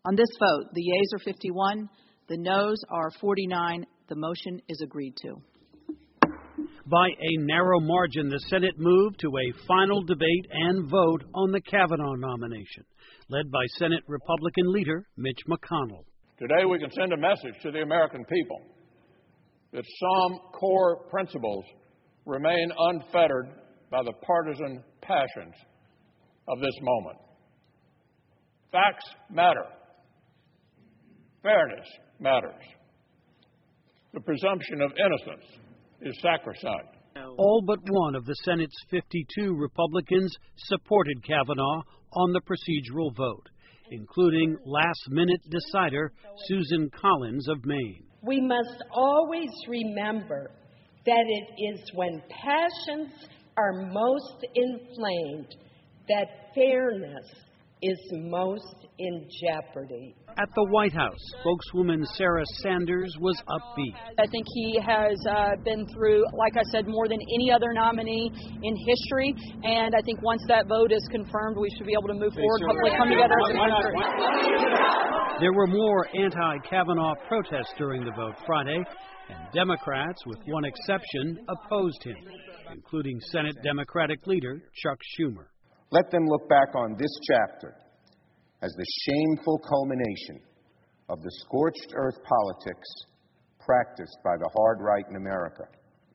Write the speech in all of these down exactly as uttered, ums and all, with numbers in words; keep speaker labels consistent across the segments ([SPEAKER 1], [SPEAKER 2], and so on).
[SPEAKER 1] On this vote, the yeas are fifty-one, the noes are forty-nine. The motion is agreed to.
[SPEAKER 2] By a narrow margin, the Senate moved to a final debate and vote on the Kavanaugh nomination, led by Senate Republican leader Mitch McConnell.
[SPEAKER 3] Today we can send a message to the American people that some core principles remain unfettered by the partisan passions of this moment. Facts matter. Fairness matters. The presumption of innocence is sacrosanct.
[SPEAKER 2] All but one of the Senate's fifty-two Republicans supported Kavanaugh on the procedural vote, including last-minute decider Susan Collins of Maine.
[SPEAKER 4] We must always remember that it is when passions are most inflamed that fairness is most in jeopardy.
[SPEAKER 2] At the White House, spokeswoman Sarah Sanders was upbeat.
[SPEAKER 5] I think he has uh, been through, like I said, more than any other nominee in history, and I think once that vote is confirmed, we should be able to move forward, hopefully come together as a country.
[SPEAKER 2] There were more anti-Kavanaugh protests during the vote Friday, and Democrats, with one exception, opposed him, including Senate Democratic leader Chuck Schumer.
[SPEAKER 6] Let them look back on this chapter as the shameful culmination of the scorched earth politics practiced by the hard right in America.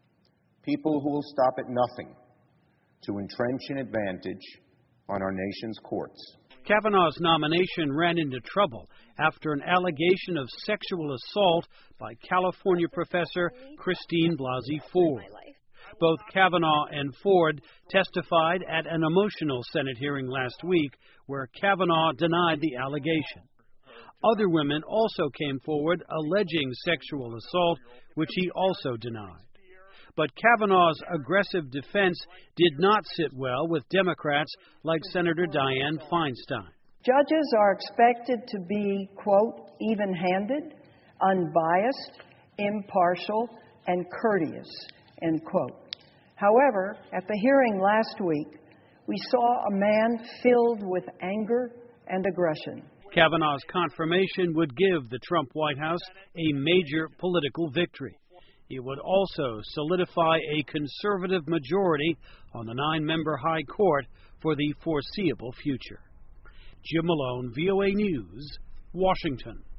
[SPEAKER 6] People who will stop at nothing to entrench an advantage on our nation's courts.
[SPEAKER 2] Kavanaugh's nomination ran into trouble after an allegation of sexual assault by California professor Christine Blasey Ford. Both Kavanaugh and Ford testified at an emotional Senate hearing last week where Kavanaugh denied the allegation. Other women also came forward alleging sexual assault, which he also denied. But Kavanaugh's aggressive defense did not sit well with Democrats like Senator Dianne Feinstein.
[SPEAKER 7] Judges are expected to be, quote, even-handed, unbiased, impartial, and courteous, end quote. However, at the hearing last week, we saw a man filled with anger and aggression.
[SPEAKER 2] Kavanaugh's confirmation would give the Trump White House a major political victory. It would also solidify a conservative majority on the nine-member High Court for the foreseeable future. Jim Malone, V O A News, Washington.